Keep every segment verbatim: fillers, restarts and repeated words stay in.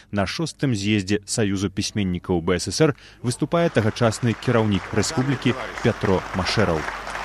на шостым з'ездзе Саюзу пісьменнікаў БССР выступае тагачасны кіраўнік рэспублікі Пятро Машэраў.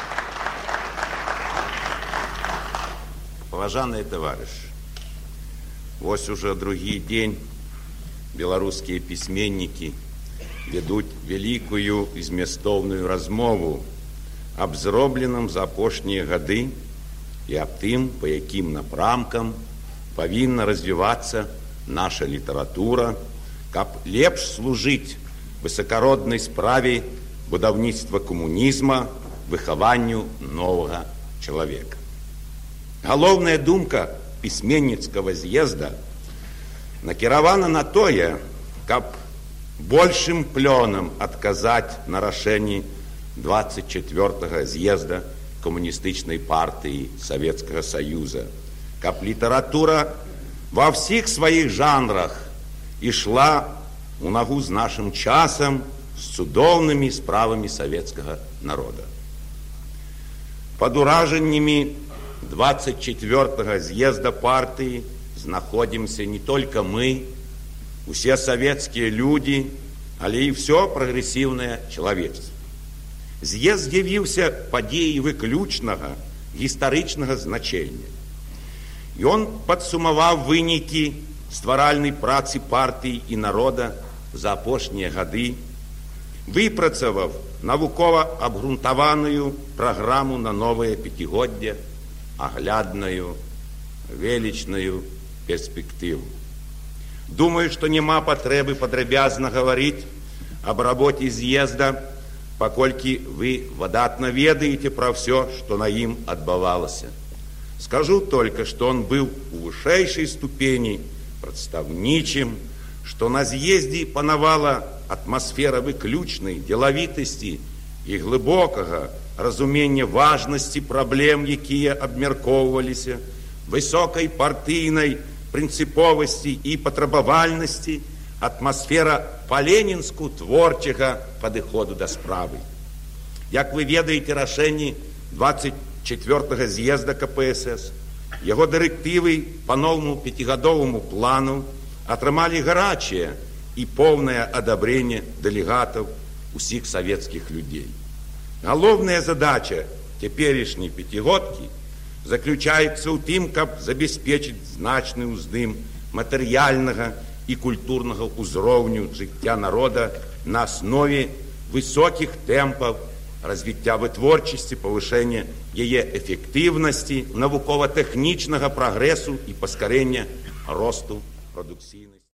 Паважаныя таварышы, вось уже другі дзень беларускія пісьменнікі вядуць вялікую і змястоўную размову аб зробленым за апошнія гады і аб тым, па якім напрамкам павінна развівацца наша літаратура, каб лепш служыць высакароднай справе будаўніцтва камунізма, выхаванню новага чалавека. Галоўная думка пісьменніцкага з'езда накіравана на тое, каб большым плёнам адказаць на рашэнні двадцать четвёртага з'езда камуністычнай партыі Савецкага Саюза, каб літаратура ва ўсіх сваіх жанрах ішла ў нагу з нашым часам, з цудоўнымі справамі савецкага народа. Пад уражаннямі двадцать четвёртага з'езда партыі знаходзімся не толькі мы, усе савецкія людзі, але і ўсё прагрэсіўнае чалавецтва. З'езд з'явіўся падзеяй выключнага гістарычнага значэння. Ён падсумаваў вынікі стваральнай працы партыі і народа за апошнія гады, выпрацаваў навукова абгрунтаваную праграму на новае пяцігоддзе, аглядную, велічную перспектыву. Думаю, што няма патрэбы падрабязна гаварыць аб рабоце з'езда, паколькі вы выдатна ведаеце пра ўсё, што на ім адбывалася. Скажу толькі, што он быў у вышэйшай ступені прадстаўнічым, што на з'ездзе панавала атмасфера выключнай дзелавітасці і глыбокага разумення важнасці праблем, якія абмяркоўваліся, высокай партыйнай прынцыповасці і патрабавальнасці, атмасфера па-ленінску творчага падыходу да справы. Як вы ведаеце, рашэнні двадцать четвёртага з'езда КПСС, яго дырэктывы па новаму пяцігадоваму плану атрымалі гарачае і поўнае адабрэнне дэлегатаў усіх савецкіх людзей. Галоўная задача цяперашняй пяцігодкі заключаецца ў тым, каб забяспечыць значны ўздым матэрыяльнага і культурнага ўзроўню жыцця народа на аснове высокіх тэмпаў развіцця вытворчасці, павышэння яе эфектыўнасці, навукова-тэхнічнага прагрэсу і паскарэння росту прадукцыйнасці.